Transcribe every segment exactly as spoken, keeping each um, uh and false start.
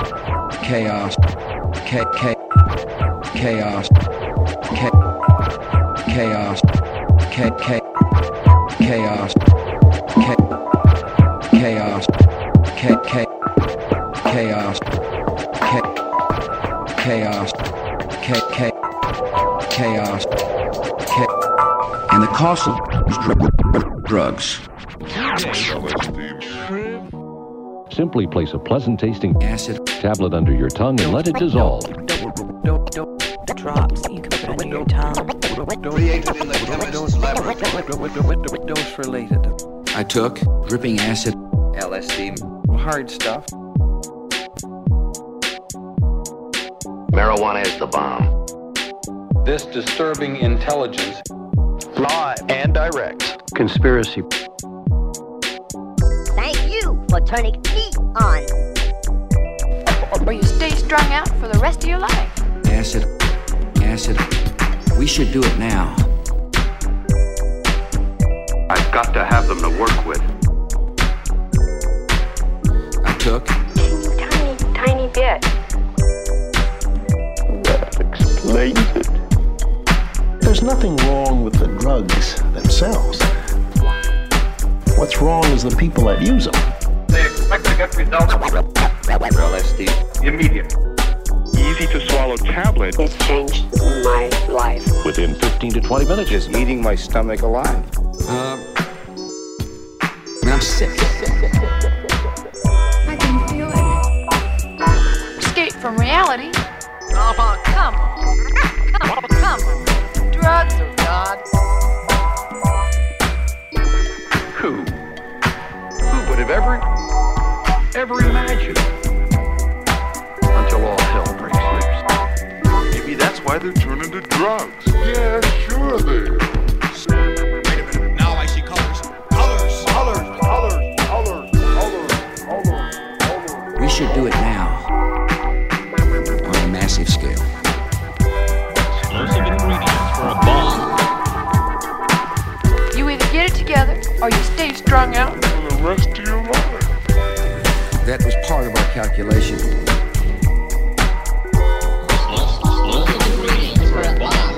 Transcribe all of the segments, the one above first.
chaos, K K chaos, K chaos, K K chaos, K chaos, K K chaos, K chaos, K K chaos, K and the cost of drugs. Simply place a pleasant-tasting Acid tablet under your tongue and let it dissolve. Drops you can put under your tongue. Created in the chemist's laboratory. Dose related. I took dripping acid, L S D. Hard stuff. Marijuana is the bomb. This disturbing intelligence. Live and direct. Conspiracy. Thank you for turning me on. Or you stay strung out for the rest of your life. acid, acid. We should do it now. I've got to have them to work with. I took Tiny, tiny bit. That explains it. There's nothing wrong with the drugs themselves. What's wrong is the people that use them. They expect to get results L S D. immediate. Easy to swallow tablet. It changed my life. Within fifteen to twenty minutes. Just eating my stomach alive. Uh, I mean, I'm sick. I can feel it. Escape from reality. Oh, come on. Come on, come on. Drugs are God. Who? Who would have ever, ever imagined? Until all hell breaks loose. Maybe that's why they're turning to drugs. Yeah, sure they are. Wait a minute. Now I see colors. Colors. Colors, colors, colors, colors, colors, colors. We should do it now. On a massive scale. Explosive ingredients for a bomb. You either get it together or you stay strung out. For the rest of your life. That was part of our calculation. Explosive ingredients for a bomb.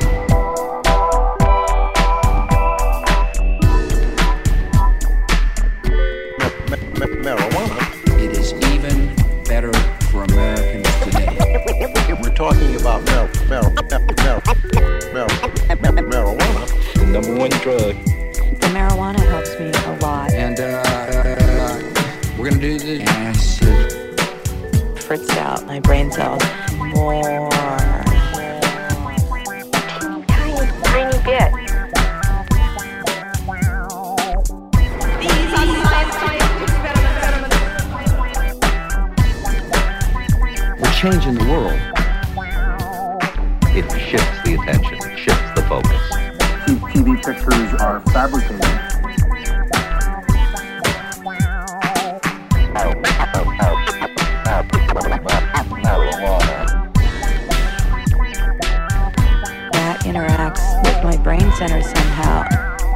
Marijuana. It is even better for Americans today. We're talking about mar- mar- mar- mar- mar- marijuana. The number one drug. The marijuana helps me a lot. And uh, uh, we're gonna do the acid. Fritzed out my brain cells more. Tiny, tiny bit. We're changing the world. It shifts the attention, it shifts the focus. T V pictures are fabricated. That interacts with my brain center somehow.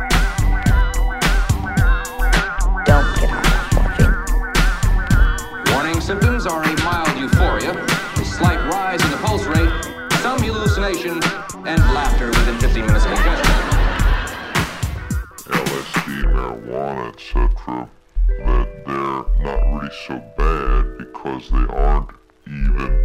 Don't get high on morphine. Warning symptoms are a mild euphoria, a slight rise in the pulse rate, some hallucination, and laughter within fifteen minutes of ingestion. L S D, marijuana, et cetera, that they're not really so bad because they aren't even